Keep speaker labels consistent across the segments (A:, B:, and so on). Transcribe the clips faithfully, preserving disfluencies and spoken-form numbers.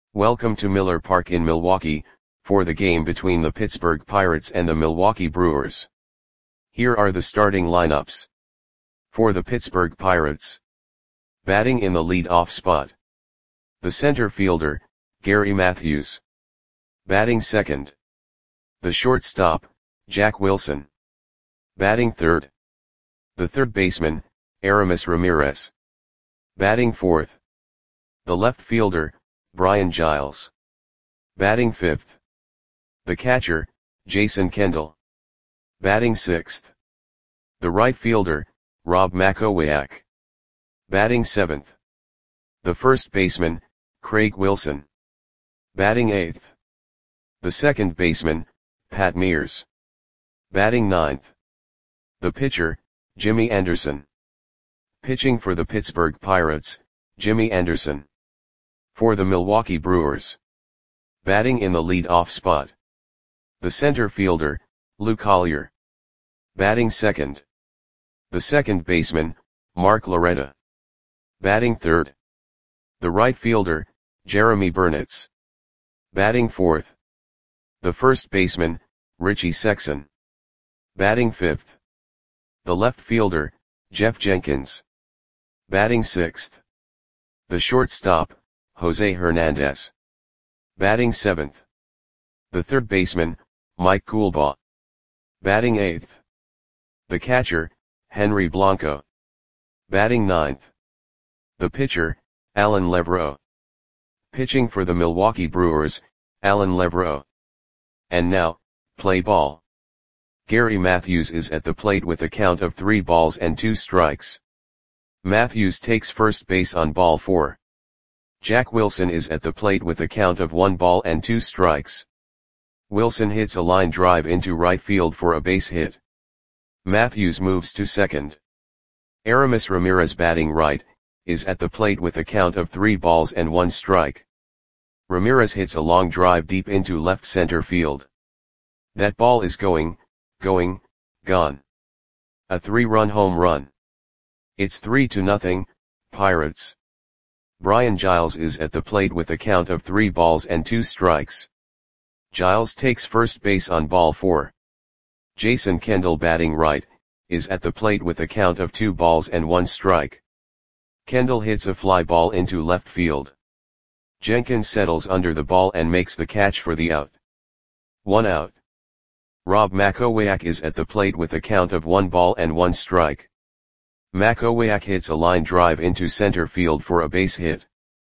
A: Welcome to Miller Park in Milwaukee, for the game between the Pittsburgh Pirates and the Milwaukee Brewers. Here are the starting lineups. For the Pittsburgh Pirates. Batting in the lead-off spot. The center fielder, Gary Matthews. Batting second. The shortstop, Jack Wilson. Batting third. The third baseman, Aramis Ramirez. Batting fourth. The left fielder, Brian Giles. Batting fifth. The catcher, Jason Kendall. Batting sixth. The right fielder, Rob Makowiak. Batting seventh. The first baseman, Craig Wilson. Batting eighth. The second baseman, Pat Mears. Batting ninth. The pitcher, Jimmy Anderson. Pitching for the Pittsburgh Pirates, Jimmy Anderson. For the Milwaukee Brewers. Batting in the lead-off spot. The center fielder, Lou Collier. Batting second. The second baseman, Mark Loretta. Batting third. The right fielder, Jeremy Burnitz. Batting fourth. The first baseman, Richie Sexson. Batting fifth. The left fielder, Jeff Jenkins. Batting sixth. The shortstop, Jose Hernandez. Batting seventh. The third baseman, Mike Coolbaugh. Batting eighth. The catcher, Henry Blanco. Batting ninth. The pitcher, Alan Levroux. Pitching for the Milwaukee Brewers, Alan Levroux. And now, play ball. Gary Matthews is at the plate with a count of three balls and two strikes. Matthews takes first base on ball four. Jack Wilson is at the plate with a count of one ball and two strikes. Wilson hits a line drive into right field for a base hit. Matthews moves to second. Aramis Ramirez, batting right, is at the plate with a count of three balls and one strike. Ramirez hits a long drive deep into left center field. That ball is going, going, gone. A three-run home run. It's three to nothing, Pirates. Brian Giles is at the plate with a count of three balls and two strikes. Giles takes first base on ball four. Jason Kendall, batting right, is at the plate with a count of two balls and one strike. Kendall hits a fly ball into left field. Jenkins settles under the ball and makes the catch for the out. One out. Rob Makowiak is at the plate with a count of one ball and one strike. Makowiak hits a line drive into center field for a base hit.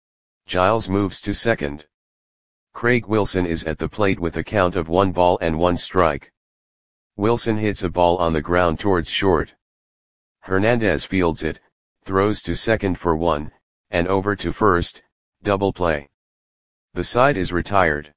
A: Giles moves to second. Craig Wilson is at the plate with a count of one ball and one strike. Wilson hits a ball on the ground towards short. Hernandez fields it, throws to second for one, and over to first, double play. The side is retired.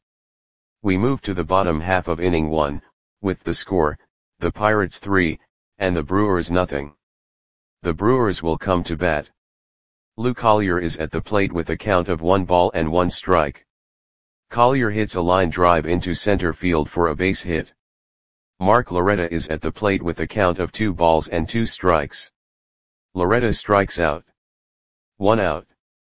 A: We move to the bottom half of inning one, with the score, the Pirates three, and the Brewers nothing. The Brewers will come to bat. Lou Collier is at the plate with a count of one ball and one strike. Collier hits a line drive into center field for a base hit. Mark Loretta is at the plate with a count of two balls and two strikes. Loretta strikes out. One out.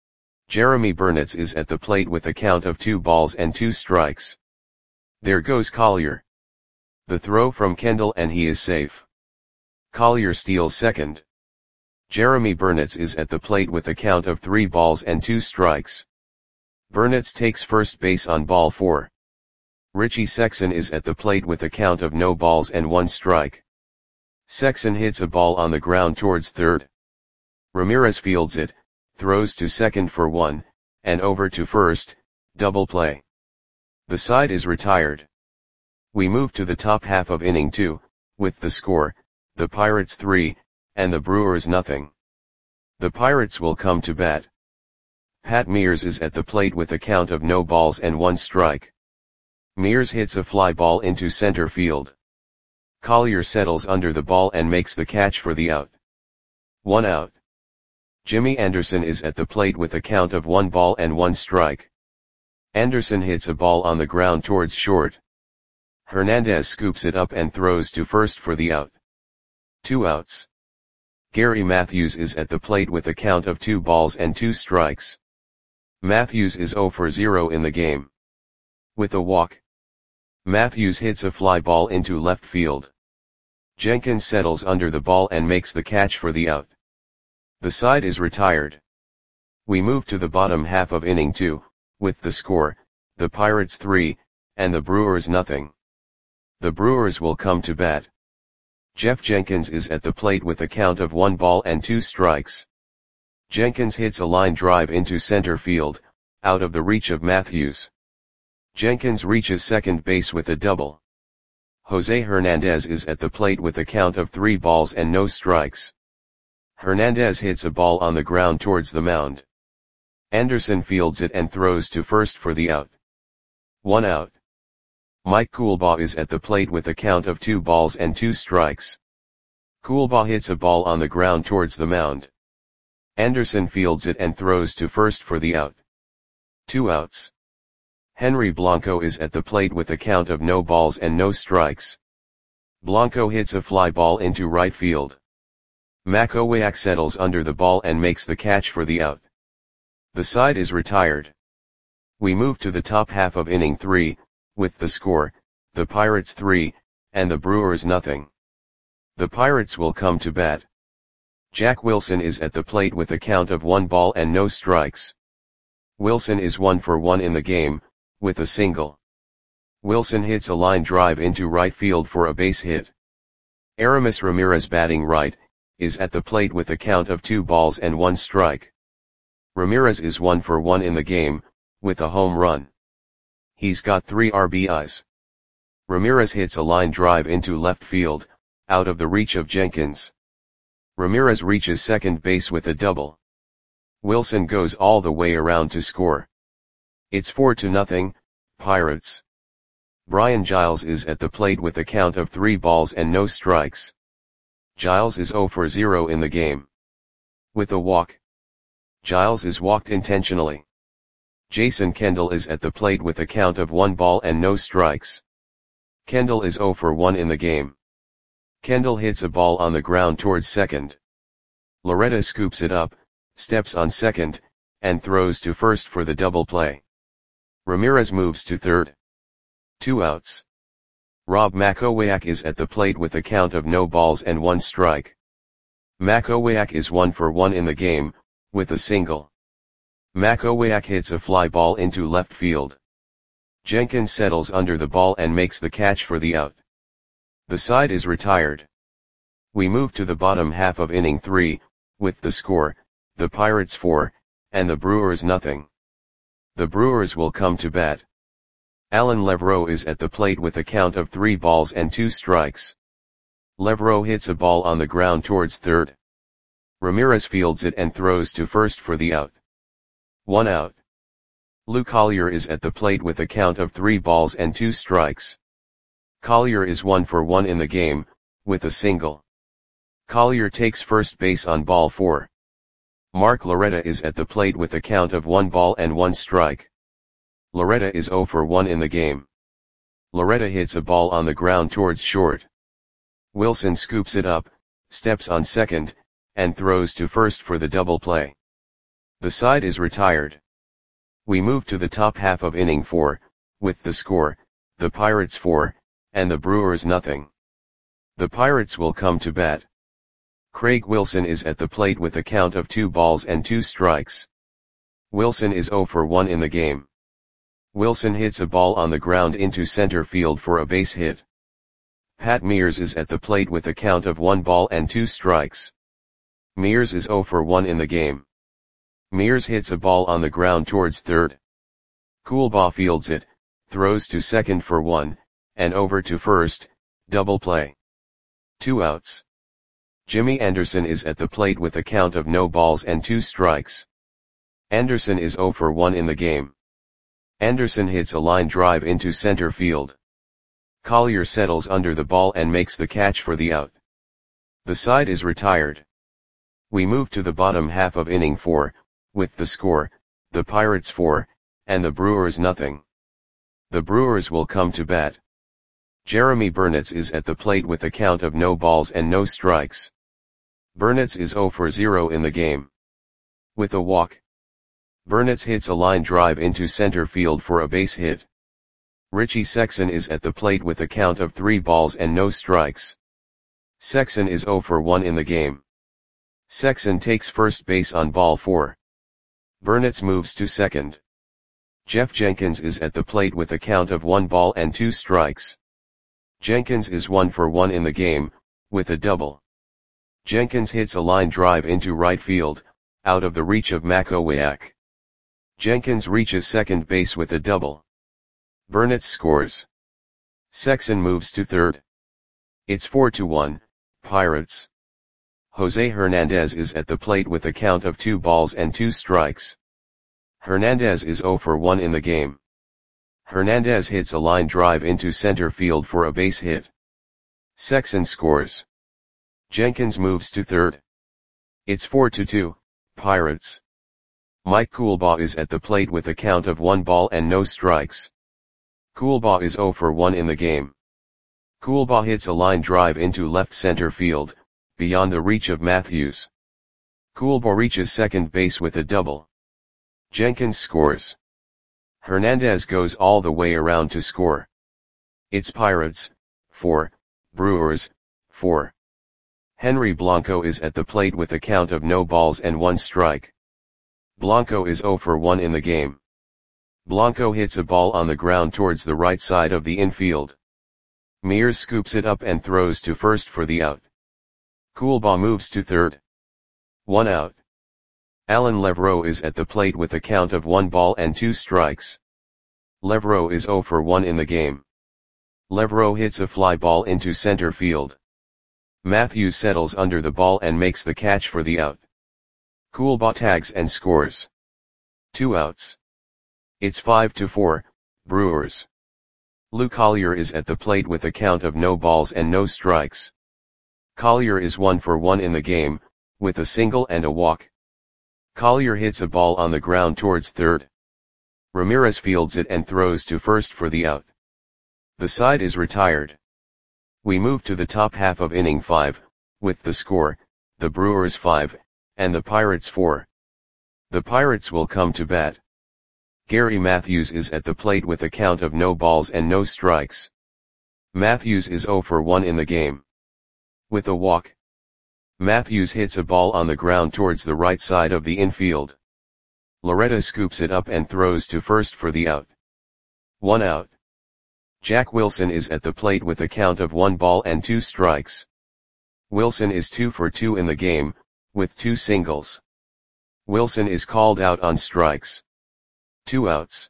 A: Jeremy Burnitz is at the plate with a count of two balls and two strikes. There goes Collier. The throw from Kendall and he is safe. Collier steals second. Jeremy Burnitz is at the plate with a count of three balls and two strikes. Burnitz takes first base on ball four. Richie Sexson is at the plate with a count of no balls and one strike. Sexson hits a ball on the ground towards third. Ramirez fields it, throws to second for one, and over to first, double play. The side is retired. We move to the top half of inning two, with the score, the Pirates three, and the Brewers nothing. The Pirates will come to bat. Pat Mears is at the plate with a count of no balls and one strike. Mears hits a fly ball into center field. Collier settles under the ball and makes the catch for the out. One out. Jimmy Anderson is at the plate with a count of one ball and one strike. Anderson hits a ball on the ground towards short. Hernandez scoops it up and throws to first for the out. Two outs. Gary Matthews is at the plate with a count of two balls and two strikes. Matthews is zero for zero in the game. With a walk, Matthews hits a fly ball into left field. Jenkins settles under the ball and makes the catch for the out. The side is retired. We move to the bottom half of inning two, with the score, the Pirates three, and the Brewers nothing. The Brewers will come to bat. Jeff Jenkins is at the plate with a count of one ball and two strikes. Jenkins hits a line drive into center field, out of the reach of Matthews. Jenkins reaches second base with a double. Jose Hernandez is at the plate with a count of three balls and no strikes. Hernandez hits a ball on the ground towards the mound. Anderson fields it and throws to first for the out. One out. Mike Coolbaugh is at the plate with a count of two balls and two strikes. Coolbaugh hits a ball on the ground towards the mound. Anderson fields it and throws to first for the out. Two outs. Henry Blanco is at the plate with a count of no balls and no strikes. Blanco hits a fly ball into right field. Makowiak settles under the ball and makes the catch for the out. The side is retired. We move to the top half of inning three, with the score, the Pirates three, and the Brewers nothing. The Pirates will come to bat. Jack Wilson is at the plate with a count of one ball and no strikes. Wilson is one for one in the game, with a single. Wilson hits a line drive into right field for a base hit. Aramis Ramirez, batting right, is at the plate with a count of two balls and one strike. Ramirez is one for one in the game, with a home run. He's got three R B Is. Ramirez hits a line drive into left field, out of the reach of Jenkins. Ramirez reaches second base with a double. Wilson goes all the way around to score. It's four to nothing, Pirates. Brian Giles is at the plate with a count of three balls and no strikes. Giles is zero for zero in the game. With a walk, Giles is walked intentionally. Jason Kendall is at the plate with a count of one ball and no strikes. Kendall is zero for one in the game. Kendall hits a ball on the ground towards second. Loretta scoops it up, steps on second, and throws to first for the double play. Ramirez moves to third. Two outs. Rob Makowiak is at the plate with a count of no balls and one strike. Makowiak is one for one in the game, with a single. Makowiak hits a fly ball into left field. Jenkins settles under the ball and makes the catch for the out. The side is retired. We move to the bottom half of inning three, with the score, the Pirates four, and the Brewers nothing. The Brewers will come to bat. Alan Levrow is at the plate with a count of three balls and two strikes. Levrow hits a ball on the ground towards third. Ramirez fields it and throws to first for the out. One out. Lou Collier is at the plate with a count of three balls and two strikes. Collier is one for one in the game, with a single. Collier takes first base on ball four. Mark Loretta is at the plate with a count of one ball and one strike. Loretta is zero for one in the game. Loretta hits a ball on the ground towards short. Wilson scoops it up, steps on second, and throws to first for the double play. The side is retired. We move to the top half of inning four, with the score, the Pirates four, and the Brewers nothing. The Pirates will come to bat. Craig Wilson is at the plate with a count of two balls and two strikes. Wilson is zero for one in the game. Wilson hits a ball on the ground into center field for a base hit. Pat Mears is at the plate with a count of one ball and two strikes. Mears is zero for one in the game. Mears hits a ball on the ground towards third. Coolbaugh fields it, throws to second for one, and over to first, double play. Two outs. Jimmy Anderson is at the plate with a count of no balls and two strikes. Anderson is zero for one in the game. Anderson hits a line drive into center field. Collier settles under the ball and makes the catch for the out. The side is retired. We move to the bottom half of inning four, with the score, the Pirates four, and the Brewers nothing. The Brewers will come to bat. Jeremy Burnitz is at the plate with a count of no balls and no strikes. Burnitz is zero for zero in the game. With a walk, Burnitz hits a line drive into center field for a base hit. Richie Sexson is at the plate with a count of three balls and no strikes. Sexson is zero for one in the game. Sexson takes first base on ball four. Burnitz moves to second. Jeff Jenkins is at the plate with a count of one ball and two strikes. Jenkins is one for one in the game, with a double. Jenkins hits a line drive into right field, out of the reach of Makowiak. Jenkins reaches second base with a double. Burnitz scores. Sexson moves to third. It's four to one, Pirates. Jose Hernandez is at the plate with a count of two balls and two strikes. Hernandez is zero for one in the game. Hernandez hits a line drive into center field for a base hit. Sexson scores. Jenkins moves to third. It's four to two, Pirates. Mike Coolbaugh is at the plate with a count of one ball and no strikes. Coolbaugh is zero for one in the game. Coolbaugh hits a line drive into left center field, beyond the reach of Matthews. Coolbaugh reaches second base with a double. Jenkins scores. Hernandez goes all the way around to score. It's Pirates, four, Brewers, four. Henry Blanco is at the plate with a count of no balls and one strike. Blanco is zero for one in the game. Blanco hits a ball on the ground towards the right side of the infield. Mears scoops it up and throws to first for the out. Coolbaugh moves to third. One out. Alan Levrow is at the plate with a count of one ball and two strikes. Levrow is zero for one in the game. Levrow hits a fly ball into center field. Matthews settles under the ball and makes the catch for the out. Coolbaugh tags and scores. Two outs. It's five to four, Brewers. Lou Collier is at the plate with a count of no balls and no strikes. Collier is one for one in the game, with a single and a walk. Collier hits a ball on the ground towards third. Ramirez fields it and throws to first for the out. The side is retired. We move to the top half of inning five, with the score, the Brewers five, and the Pirates four. The Pirates will come to bat. Gary Matthews is at the plate with a count of no balls and no strikes. Matthews is zero for one in the game. With a walk. Matthews hits a ball on the ground towards the right side of the infield. Loretta scoops it up and throws to first for the out. One out. Jack Wilson is at the plate with a count of one ball and two strikes. Wilson is two for two in the game, with two singles. Wilson is called out on strikes. Two outs.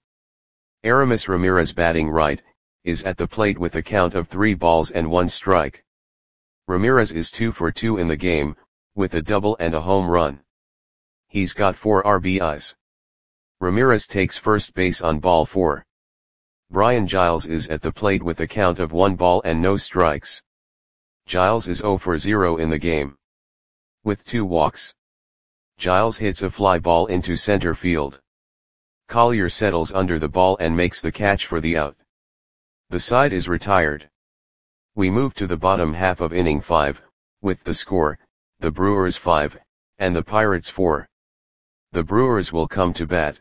A: Aramis Ramirez, batting right, is at the plate with a count of three balls and one strike. Ramirez is two for two in the game, with a double and a home run. He's got four R B Is. Ramirez takes first base on ball four. Brian Giles is at the plate with a count of one ball and no strikes. Giles is zero for zero in the game. With two walks. Giles hits a fly ball into center field. Collier settles under the ball and makes the catch for the out. The side is retired. We move to the bottom half of inning five, with the score, the Brewers five, and the Pirates four. The Brewers will come to bat.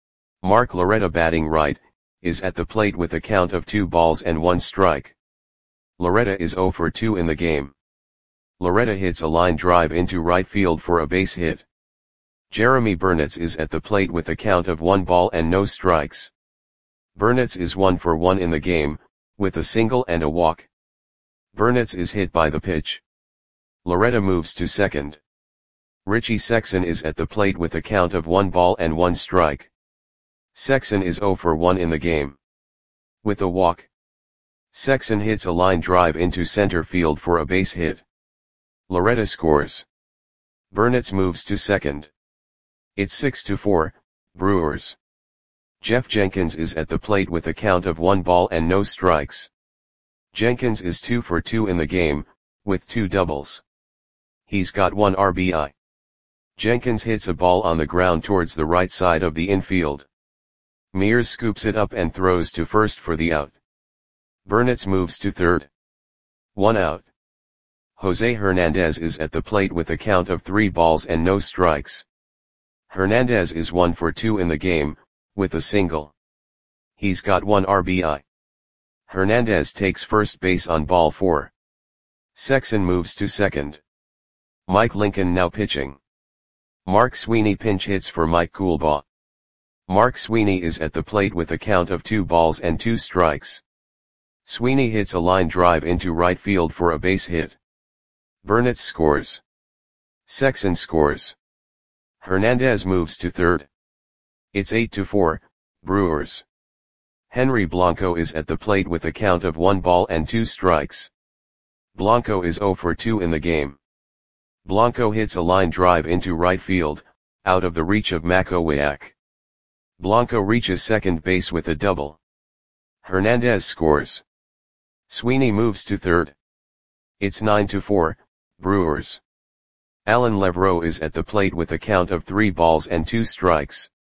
A: Mark Loretta, batting right, is at the plate with a count of two balls and one strike. Loretta is zero for two in the game. Loretta hits a line drive into right field for a base hit. Jeremy Burnitz is at the plate with a count of one ball and no strikes. Burnitz is one for one in the game, with a single and a walk. Burnitz is hit by the pitch. Loretta moves to second. Richie Sexson is at the plate with a count of one ball and one strike. Sexson is zero for one in the game. With a walk. Sexson hits a line drive into center field for a base hit. Loretta scores. Burnitz moves to second. It's six to four, Brewers. Jeff Jenkins is at the plate with a count of one ball and no strikes. Jenkins is two for two in the game, with two doubles. He's got one R B I. Jenkins hits a ball on the ground towards the right side of the infield. Mears scoops it up and throws to first for the out. Burnitz moves to third. One out. Jose Hernandez is at the plate with a count of three balls and no strikes. Hernandez is one for two in the game, with a single. He's got one R B I. Hernandez takes first base on ball four. Sexson moves to second. Mike Lincoln now pitching. Mark Sweeney pinch hits for Mike Coolbaugh. Mark Sweeney is at the plate with a count of two balls and two strikes. Sweeney hits a line drive into right field for a base hit. Burnett scores. Sexson scores. Hernandez moves to third. It's eight to four, Brewers. Henry Blanco is at the plate with a count of one ball and two strikes. Blanco is zero for two in the game. Blanco hits a line drive into right field, out of the reach of Makowiak. Blanco reaches second base with a double. Hernandez scores. Sweeney moves to third. It's nine to four, Brewers. Alan Levrow is at the plate with a count of three balls and two strikes.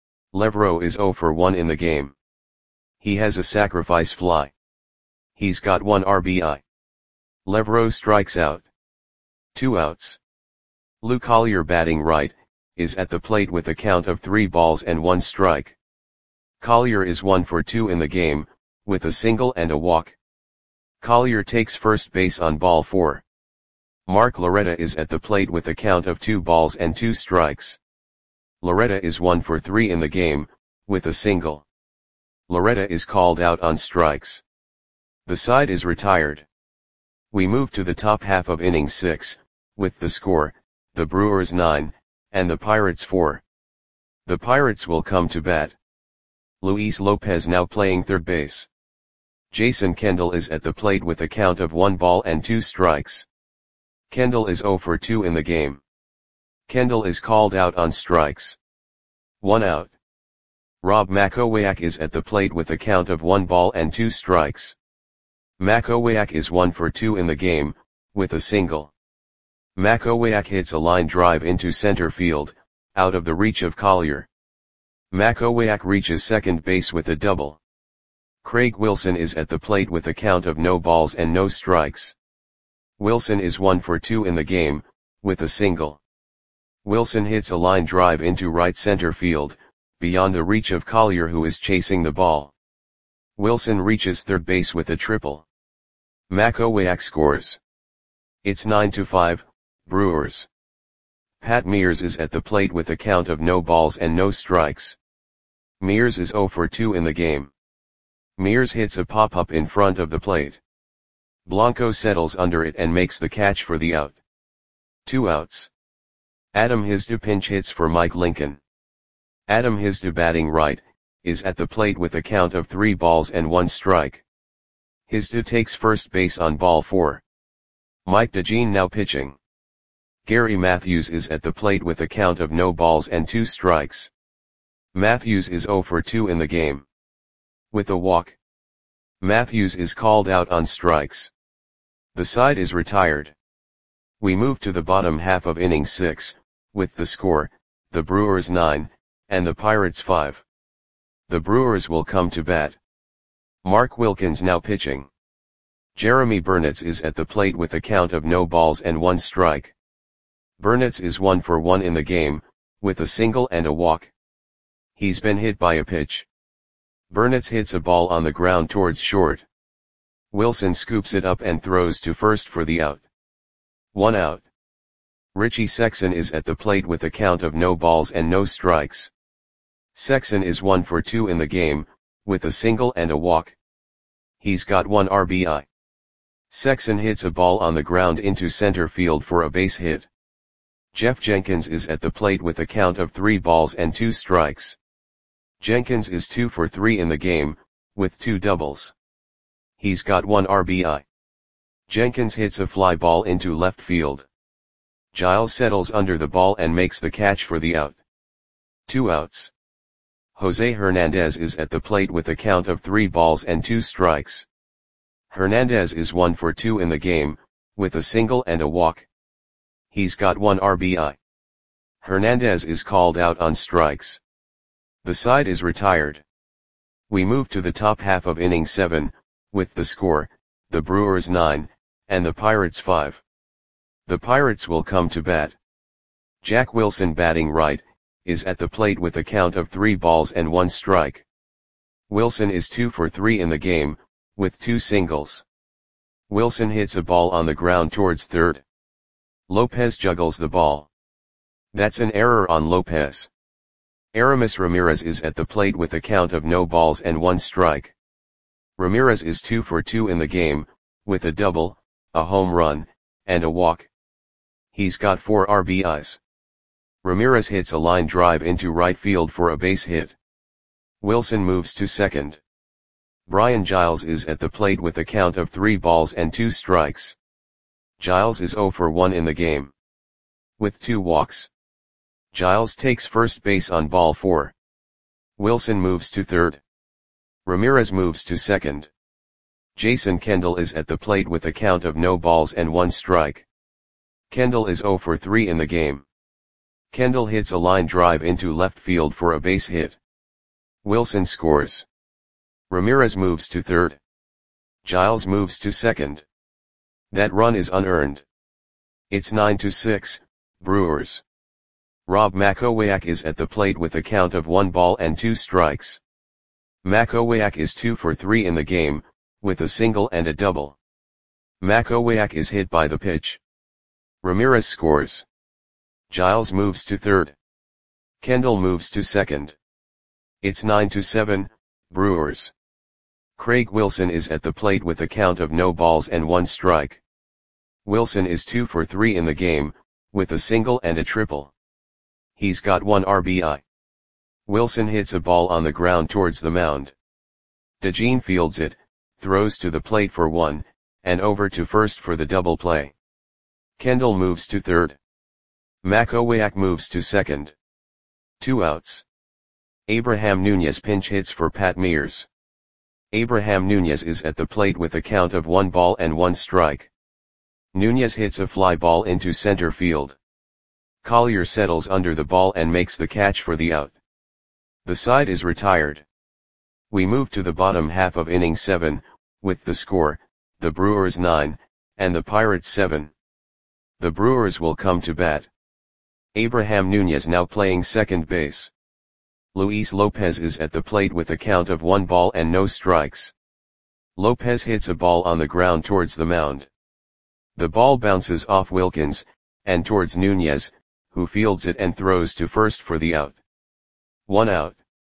A: Levrow is zero for one in the game. He has a sacrifice fly. He's got one R B I. Levrow strikes out. Two outs. Lou Collier, batting right, is at the plate with a count of three balls and one strike. Collier is one for two in the game, with a single and a walk. Collier takes first base on ball four. Mark Loretta is at the plate with a count of two balls and two strikes. Loretta is one for three in the game, with a single. Loretta is called out on strikes. The side is retired. We move to the top half of inning six, with the score, the Brewers nine, and the Pirates four. The Pirates will come to bat. Luis Lopez now playing third base. Jason Kendall is at the plate with a count of one ball and two strikes. Kendall is zero for two in the game. Kendall is called out on strikes. One out. Rob Makowiak is at the plate with a count of one ball and two strikes. Makowiak is one for two in the game, with a single. Makowiak hits a line drive into center field, out of the reach of Collier. Makowiak reaches second base with a double. Craig Wilson is at the plate with a count of no balls and no strikes. Wilson is one for two in the game, with a single. Wilson hits a line drive into right center field, beyond the reach of Collier, who is chasing the ball. Wilson reaches third base with a triple. Makowiak scores. It's nine to five, Brewers. Pat Mears is at the plate with a count of no balls and no strikes. Mears is zero for two in the game. Mears hits a pop-up in front of the plate. Blanco settles under it and makes the catch for the out. Two outs. Adam Hizda pinch hits for Mike Lincoln. Adam Hizda, batting right, is at the plate with a count of three balls and one strike. Hizda takes first base on ball four. Mike DeJean now pitching. Gary Matthews is at the plate with a count of no balls and two strikes. Matthews is zero for two in the game. With a walk. Matthews is called out on strikes. The side is retired. We move to the bottom half of inning six, with the score, the Brewers nine, and the Pirates five. The Brewers will come to bat. Mark Wilkins now pitching. Jeremy Burnitz is at the plate with a count of no balls and one strike. Burnitz is one for one in the game, with a single and a walk. He's been hit by a pitch. Burnitz hits a ball on the ground towards short. Wilson scoops it up and throws to first for the out. One out. Richie Sexson is at the plate with a count of no balls and no strikes. Sexson is one for two in the game, with a single and a walk. He's got one R B I. Sexson hits a ball on the ground into center field for a base hit. Jeff Jenkins is at the plate with a count of three balls and two strikes. Jenkins is two for three in the game, with two doubles. He's got one R B I. Jenkins hits a fly ball into left field. Giles settles under the ball and makes the catch for the out. Two outs. Jose Hernandez is at the plate with a count of three balls and two strikes. Hernandez is one for two in the game, with a single and a walk. He's got one R B I. Hernandez is called out on strikes. The side is retired. We move to the top half of inning seven, with the score, the Brewers nine, and the Pirates five. The Pirates will come to bat. Jack Wilson, batting right, is at the plate with a count of three balls and one strike. Wilson is two for three in the game, with two singles. Wilson hits a ball on the ground towards third. Lopez juggles the ball. That's an error on Lopez. Aramis Ramirez is at the plate with a count of no balls and one strike. Ramirez is two for two in the game, with a double, a home run, and a walk. He's got four R B Is. Ramirez hits a line drive into right field for a base hit. Wilson moves to second. Brian Giles is at the plate with a count of three balls and two strikes. Giles is zero for one in the game, with two walks. Giles takes first base on ball four. Wilson moves to third. Ramirez moves to second. Jason Kendall is at the plate with a count of no balls and one strike. Kendall is zero for three in the game. Kendall hits a line drive into left field for a base hit. Wilson scores. Ramirez moves to third. Giles moves to second. That run is unearned. It's nine to six, Brewers. Rob Makowiak is at the plate with a count of one ball and two strikes. Makowiak is two for three in the game, with a single and a double. Makowiak is hit by the pitch. Ramirez scores. Giles moves to third. Kendall moves to second. It's nine to seven, Brewers. Craig Wilson is at the plate with a count of no balls and one strike. Wilson is two for three in the game, with a single and a triple. He's got one R B I. Wilson hits a ball on the ground towards the mound. DeJean fields it, throws to the plate for one, and over to first for the double play. Kendall moves to third. Makowiak moves to second. Two outs. Abraham Nunez pinch hits for Pat Mears. Abraham Nunez is at the plate with a count of one ball and one strike. Nunez hits a fly ball into center field. Collier settles under the ball and makes the catch for the out. The side is retired. We move to the bottom half of inning seven, with the score, the Brewers nine, and the Pirates seven. The Brewers will come to bat. Abraham Nunez now playing second base. Luis Lopez is at the plate with a count of one ball and no strikes. Lopez hits a ball on the ground towards the mound. The ball bounces off Wilkins, and towards Nunez, who fields it and throws to first for the out. One out.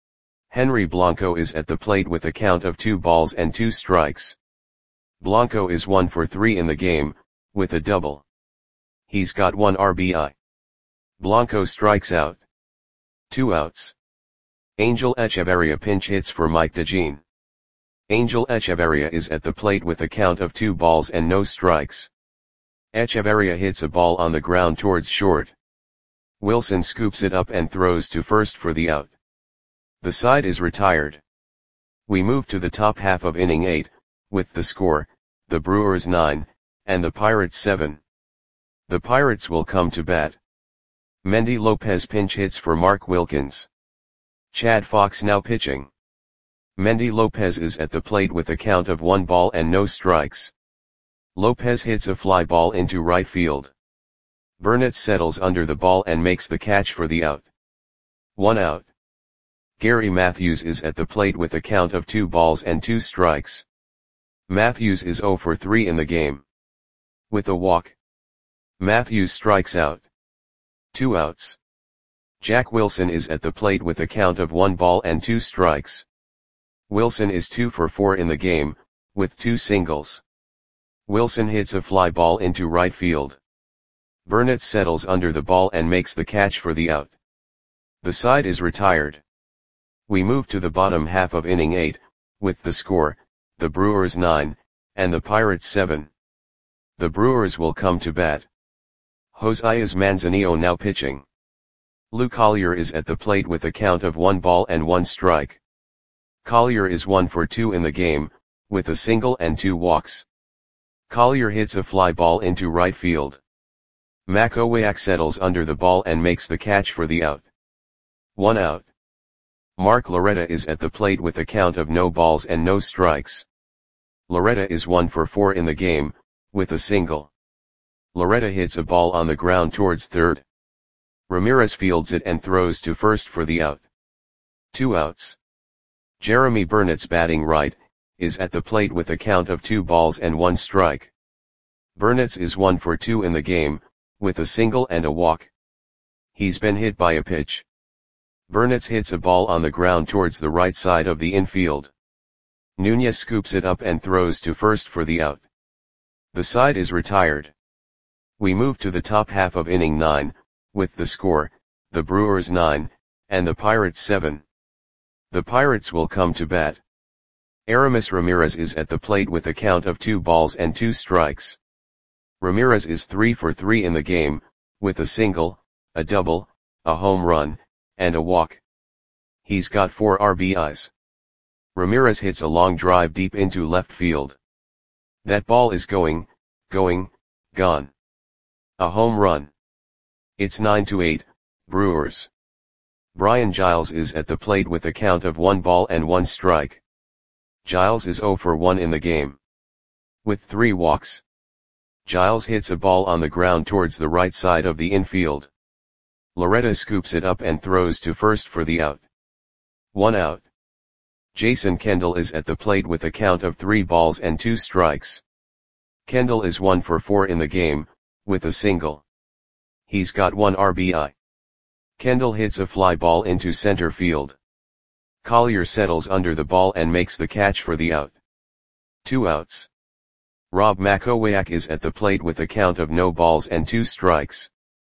A: Henry Blanco is at the plate with a count of two balls and two strikes. Blanco is one for three in the game, with a double. He's got one R B I. Blanco strikes out. Two outs. Angel Echeverria pinch hits for Mike DeJean. Angel Echeverria is at the plate with a count of two balls and no strikes. Echeverria hits a ball on the ground towards short. Wilson scoops it up and throws to first for the out. The side is retired. We move to the top half of inning eight, with the score, the Brewers nine, and the Pirates seven. The Pirates will come to bat. Mendy Lopez pinch hits for Mark Wilkins. Chad Fox now pitching. Mendy Lopez is at the plate with a count of one ball and no strikes. Lopez hits a fly ball into right field. Burnett settles under the ball and makes the catch for the out. One out. Gary Matthews is at the plate with a count of two balls and two strikes. Matthews is zero for three in the game, with a walk. Matthews strikes out. Two outs. Jack Wilson is at the plate with a count of one ball and two strikes. Wilson is two for four in the game, with two singles. Wilson hits a fly ball into right field. Burnett settles under the ball and makes the catch for the out. The side is retired. We move to the bottom half of inning eight, with the score, the Brewers nine, and the Pirates seven. The Brewers will come to bat. Josias Manzanillo now pitching. Lou Collier is at the plate with a count of one ball and one strike. Collier is one for two in the game, with a single and two walks. Collier hits a fly ball into right field. Makowiak settles under the ball and makes the catch for the out. One out. Mark Loretta is at the plate with a count of no balls and no strikes. Loretta is one for four in the game, with a single. Loretta hits a ball on the ground towards third. Ramirez fields it and throws to first for the out. Two outs. Jeremy Burnett's batting right, is at the plate with a count of two balls and one strike. Burnett's is one for two in the game, with a single and a walk. He's been hit by a pitch. Burnett's hits a ball on the ground towards the right side of the infield. Nunez scoops it up and throws to first for the out. The side is retired. We move to the top half of inning nine, with the score, the Brewers nine, and the Pirates seven. The Pirates will come to bat. Aramis Ramirez is at the plate with a count of two balls and two strikes. Ramirez is three for three in the game, with a single, a double, a home run, and a walk. He's got four R B Is. Ramirez hits a long drive deep into left field. That ball is going, going, gone. A home run. It's nine to eight, Brewers. Brian Giles is at the plate with a count of one ball and one strike. Giles is zero for one in the game. With three walks. Giles hits a ball on the ground towards the right side of the infield. Loretta scoops it up and throws to first for the out. One out. Jason Kendall is at the plate with a count of three balls and two strikes. Kendall is one for four in the game, with a single. He's got one R B I. Kendall hits a fly ball into center field. Collier settles under the ball and makes the catch for the out. Two outs. Rob Makowiak is at the plate with a count of no balls and two strikes.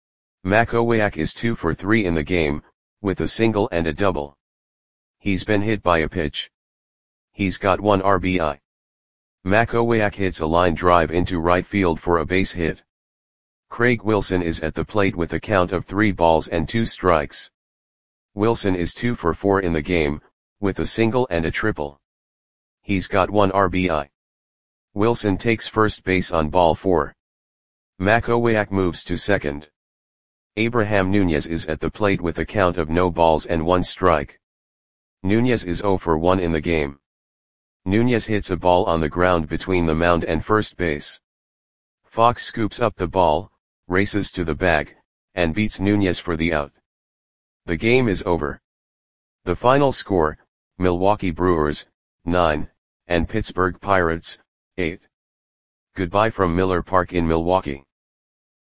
A: Makowiak is two for three in the game, with a single and a double. He's been hit by a pitch. He's got one R B I. Makowiak hits a line drive into right field for a base hit. Craig Wilson is at the plate with a count of three balls and two strikes. Wilson is two for four in the game, with a single and a triple. He's got one R B I. Wilson takes first base on ball four. Makowiak moves to second. Abraham Nunez is at the plate with a count of no balls and one strike. Nunez is zero for one in the game. Nunez hits a ball on the ground between the mound and first base. Fox scoops up the ball, races to the bag, and beats Nunez for the out. The game is over. The final score, Milwaukee Brewers, nine, and Pittsburgh Pirates, eight. Goodbye from Miller Park in Milwaukee.